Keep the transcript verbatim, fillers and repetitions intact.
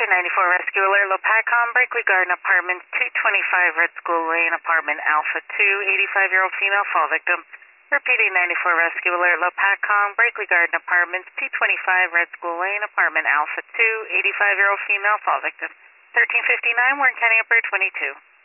Repeating ninety-four Rescue Alert, Lopatcom, Berkeley Garden Apartments, two twenty-five Red School Lane, Apartment Alpha two, eighty-five-year-old female fall victim. Repeating ninety-four Rescue Alert, Lopatcom, Berkeley Garden Apartments, two twenty-five Red School Lane, Apartment Alpha two, eighty-five-year-old female fall victim. thirteen fifty-nine, Warren County Upper twenty-two.